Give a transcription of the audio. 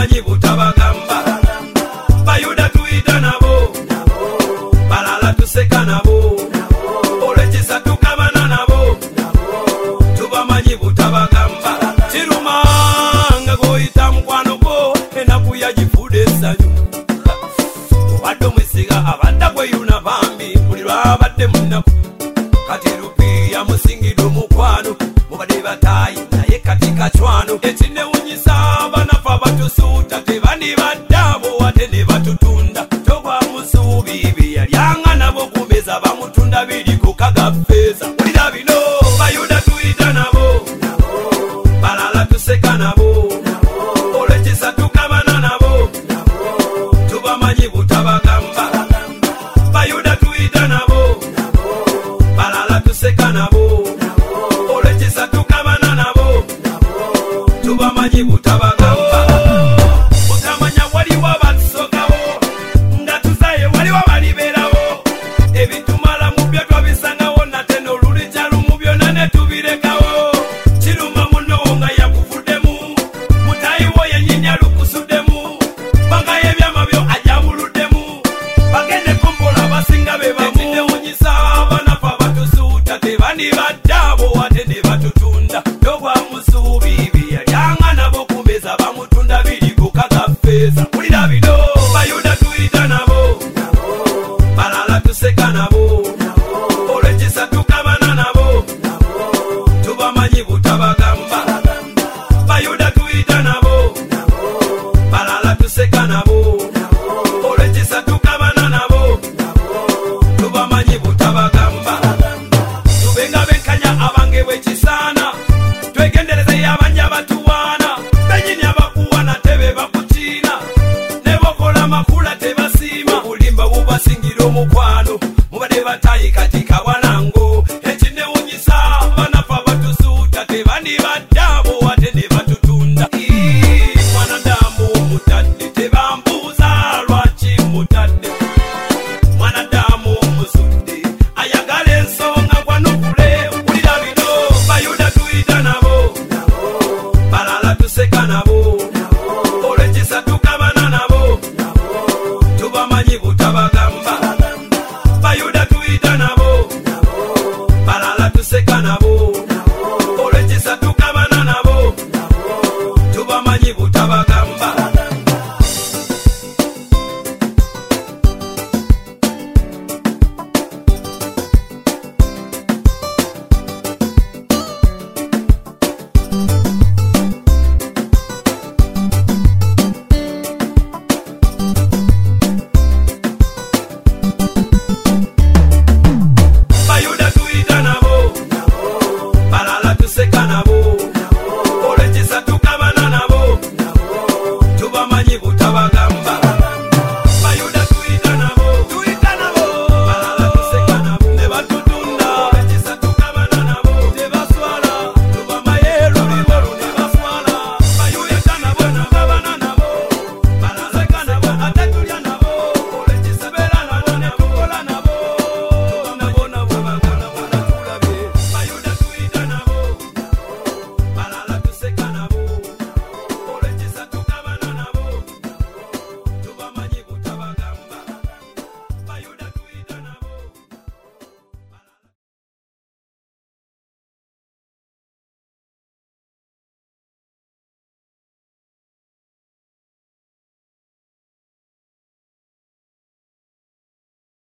tubamanyi butabagamba. Bayuda tuyita nabo, balala tuseka nabo, olwekisa tukabana nabo, tubamanyi butabagamba. Kiruma nga goyita mukwano gwo enaku yagifuuda essanyu. Obadde omwesiga abadda gweyuna bambi buli lwabadde munaku. Kati lupiya musingidde omukwano mubadde bataayi naye kati kacwano. Ekinewunyisa abanafu abatusuuta tebandibadde abo ate ne batutunda. Togwa musuubi byeyalyanga nabo kumeza bamutunda biri ku kagafeeza. Wulira bino bayuda tuyita nabo, balala tuseka nabo, olwekisa tukabana nabo, tubamanyi butabagamba. Bayuda tuyita nabo, balala tuseka nabo, olwekisa tukabana nabo, tubamanyi butabagamba. Otamanya waliwo abatusokawo nga tuzaye waliwo baliberawo. Ebitumala mu byo twabisangawo nate n'olulija lumu byonna ne tubirekawo. Kiruma muno nga yakuvuddemu, mutayiwo yennyini alukusuddemu, bangayo ebyama byo ajabuluddemu, bagendeko mpola abasinga be bamu. Ekinewunyisa abanafu abatusuuta tebandibadde abo ate ne batutunda. Togwa musuubi byeyalyanga nabo kumeza bamutunda biri ku kagafeeza. Wulira bino bayuda tuyita nabo, balala tuseka nabo, olwekisa tukabana nabo, tubamanyi butabagamba. Bayuda tuyita nabo, balala tuseka nabo, olwekisa tukabana nabo, tubamanyi butabagamba. Tubenga benkanya abange bwekisaana, twegenderezeyo abanja batuwaana. Benyini abakuwana tebe bakukiina, ne bokola makula tebasiima. Obulimba bubasingira omukwano mubadde bataayi kati kawalango. Ekinewunyisa abanafu abatusuuta tebandibadde abo ate ne batutunda. Mwanadamu omutadde tebambuuza lwaki mutadde. Mwanadamu omusudde ayagala ensonga gwanukule. Wulira bino bayuda tuyita nabo, balala tuseka nabo, olwekisa tukabana nabo, tubamanyi butabagamba. Bayuda tuyita nabo, balala tuseka nabo, olwekisa tukabana nabo, tubamanyi butabagamba.